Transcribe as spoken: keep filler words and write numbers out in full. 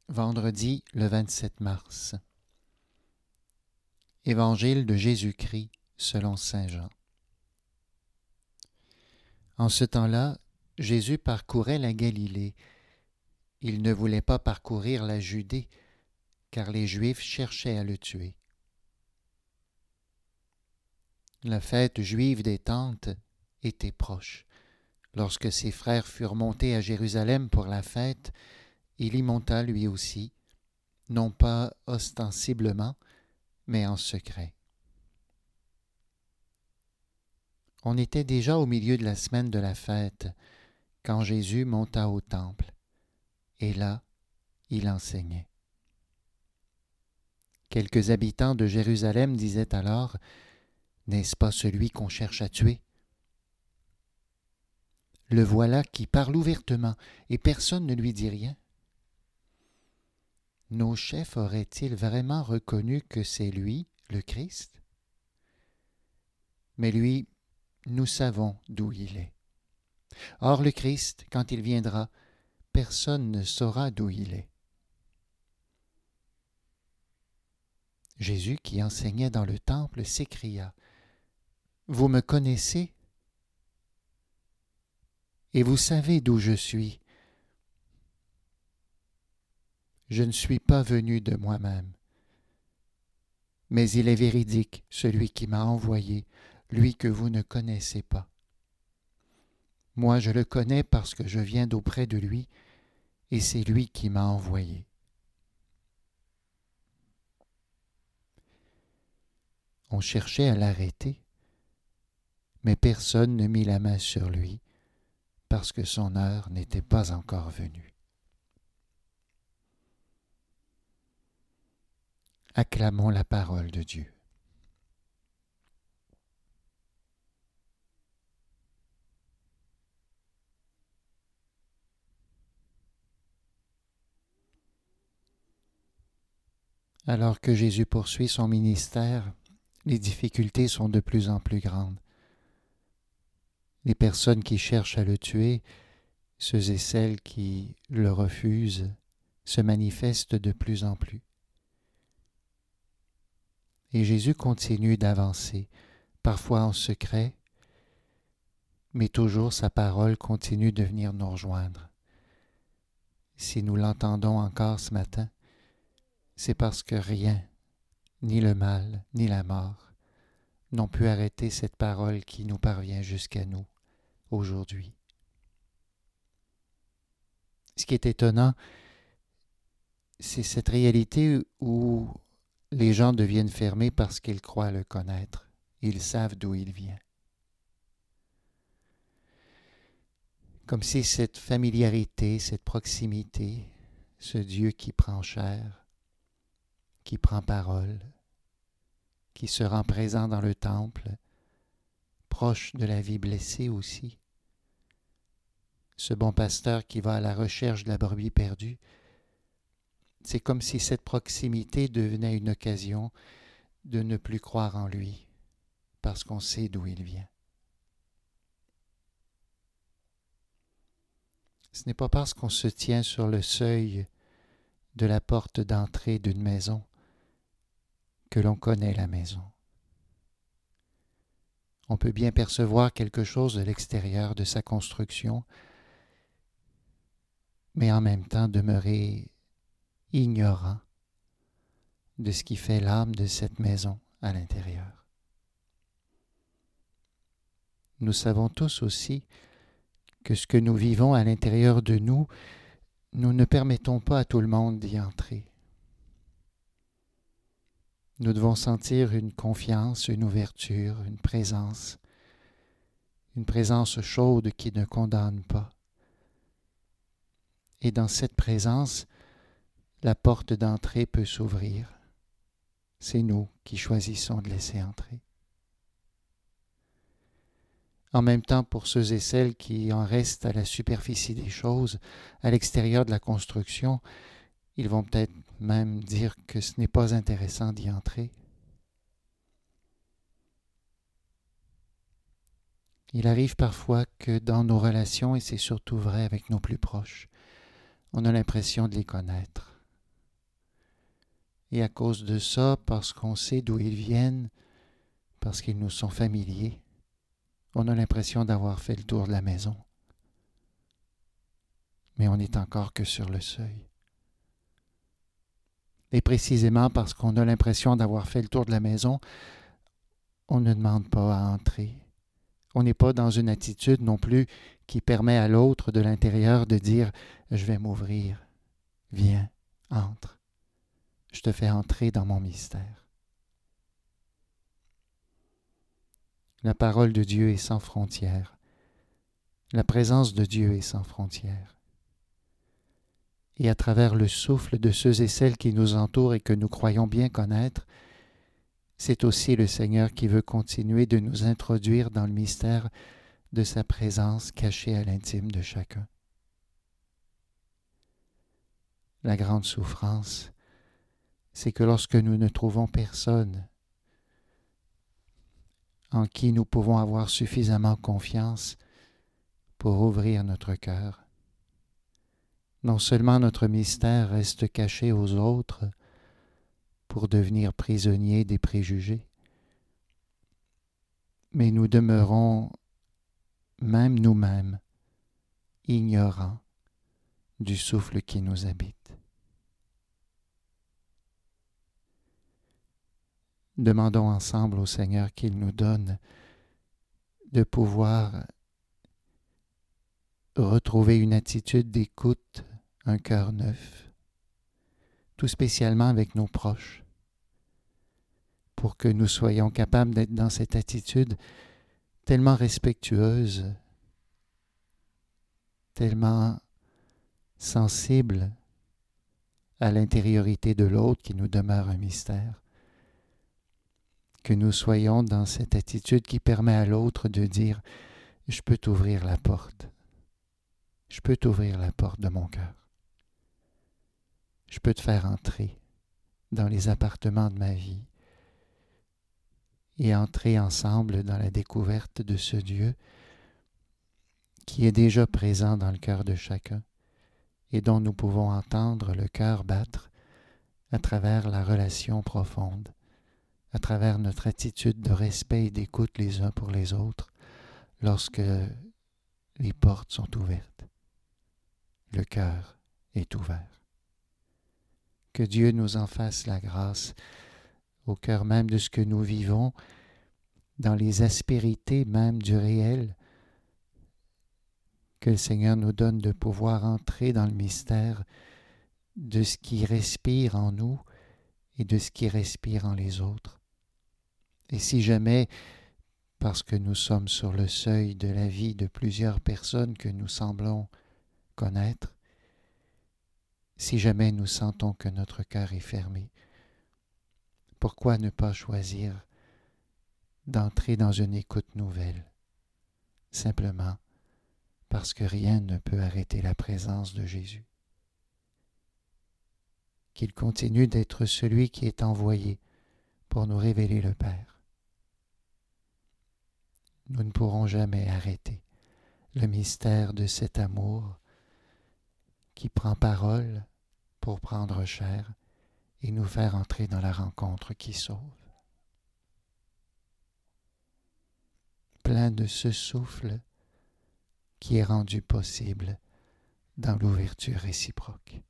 Vendredi le vingt-sept mars. Évangile de Jésus-Christ selon saint Jean. En ce temps-là, Jésus parcourait la Galilée. Il ne voulait pas parcourir la Judée, car les Juifs cherchaient à le tuer. La fête juive des Tentes était proche. Lorsque ses frères furent montés à Jérusalem pour la fête, il y monta lui aussi, non pas ostensiblement, mais en secret. On était déjà au milieu de la semaine de la fête, quand Jésus monta au temple, et là, il enseignait. Quelques habitants de Jérusalem disaient alors, « N'est-ce pas celui qu'on cherche à tuer? Le voilà qui parle ouvertement, et personne ne lui dit rien. » Nos chefs auraient-ils vraiment reconnu que c'est lui, le Christ? Mais lui, nous savons d'où il est. Or le Christ, quand il viendra, personne ne saura d'où il est. Jésus, qui enseignait dans le temple, s'écria, « Vous me connaissez, et vous savez d'où je suis. Je ne suis pas venu de moi-même, mais il est véridique, celui qui m'a envoyé, lui que vous ne connaissez pas. Moi, je le connais parce que je viens d'auprès de lui, et c'est lui qui m'a envoyé. » On cherchait à l'arrêter, mais personne ne mit la main sur lui, parce que son heure n'était pas encore venue. Acclamons la parole de Dieu. Alors que Jésus poursuit son ministère, les difficultés sont de plus en plus grandes. Les personnes qui cherchent à le tuer, ceux et celles qui le refusent, se manifestent de plus en plus. Et Jésus continue d'avancer, parfois en secret, mais toujours sa parole continue de venir nous rejoindre. Si nous l'entendons encore ce matin, c'est parce que rien, ni le mal, ni la mort, n'ont pu arrêter cette parole qui nous parvient jusqu'à nous aujourd'hui. Ce qui est étonnant, c'est cette réalité où les gens deviennent fermés parce qu'ils croient le connaître. Ils savent d'où il vient. Comme si cette familiarité, cette proximité, ce Dieu qui prend chair, qui prend parole, qui se rend présent dans le temple, proche de la vie blessée aussi, ce bon pasteur qui va à la recherche de la brebis perdue, c'est comme si cette proximité devenait une occasion de ne plus croire en lui, parce qu'on sait d'où il vient. Ce n'est pas parce qu'on se tient sur le seuil de la porte d'entrée d'une maison que l'on connaît la maison. On peut bien percevoir quelque chose de l'extérieur de sa construction, mais en même temps demeurer ignorant de ce qui fait l'âme de cette maison à l'intérieur. Nous savons tous aussi que ce que nous vivons à l'intérieur de nous, nous ne permettons pas à tout le monde d'y entrer. Nous devons sentir une confiance, une ouverture, une présence, une présence chaude qui ne condamne pas. Et dans cette présence, la porte d'entrée peut s'ouvrir. C'est nous qui choisissons de laisser entrer. En même temps, pour ceux et celles qui en restent à la superficie des choses, à l'extérieur de la construction, ils vont peut-être même dire que ce n'est pas intéressant d'y entrer. Il arrive parfois que dans nos relations, et c'est surtout vrai avec nos plus proches, on a l'impression de les connaître. Et à cause de ça, parce qu'on sait d'où ils viennent, parce qu'ils nous sont familiers, on a l'impression d'avoir fait le tour de la maison. Mais on n'est encore que sur le seuil. Et précisément parce qu'on a l'impression d'avoir fait le tour de la maison, on ne demande pas à entrer. On n'est pas dans une attitude non plus qui permet à l'autre de l'intérieur de dire « Je vais m'ouvrir, viens, entre, je te fais entrer dans mon mystère ». La parole de Dieu est sans frontières. La présence de Dieu est sans frontières. Et à travers le souffle de ceux et celles qui nous entourent et que nous croyons bien connaître, c'est aussi le Seigneur qui veut continuer de nous introduire dans le mystère de sa présence cachée à l'intime de chacun. La grande souffrance, c'est que lorsque nous ne trouvons personne en qui nous pouvons avoir suffisamment confiance pour ouvrir notre cœur, non seulement notre mystère reste caché aux autres pour devenir prisonniers des préjugés, mais nous demeurons même nous-mêmes ignorants du souffle qui nous habite. Demandons ensemble au Seigneur qu'il nous donne de pouvoir retrouver une attitude d'écoute, un cœur neuf, tout spécialement avec nos proches, pour que nous soyons capables d'être dans cette attitude tellement respectueuse, tellement sensible à l'intériorité de l'autre qui nous demeure un mystère, que nous soyons dans cette attitude qui permet à l'autre de dire « Je peux t'ouvrir la porte, je peux t'ouvrir la porte de mon cœur, je peux te faire entrer dans les appartements de ma vie et entrer ensemble dans la découverte de ce Dieu qui est déjà présent dans le cœur de chacun et dont nous pouvons entendre le cœur battre à travers la relation profonde, à travers notre attitude de respect et d'écoute les uns pour les autres lorsque les portes sont ouvertes. Le cœur est ouvert. Que Dieu nous en fasse la grâce au cœur même de ce que nous vivons, dans les aspérités même du réel, que le Seigneur nous donne de pouvoir entrer dans le mystère de ce qui respire en nous et de ce qui respire en les autres. Et si jamais, parce que nous sommes sur le seuil de la vie de plusieurs personnes que nous semblons connaître, si jamais nous sentons que notre cœur est fermé, pourquoi ne pas choisir d'entrer dans une écoute nouvelle, simplement parce que rien ne peut arrêter la présence de Jésus. Qu'il continue d'être celui qui est envoyé pour nous révéler le Père. Nous ne pourrons jamais arrêter le mystère de cet amour qui prend parole pour prendre chair et nous faire entrer dans la rencontre qui sauve. Plein de ce souffle qui est rendu possible dans l'ouverture réciproque.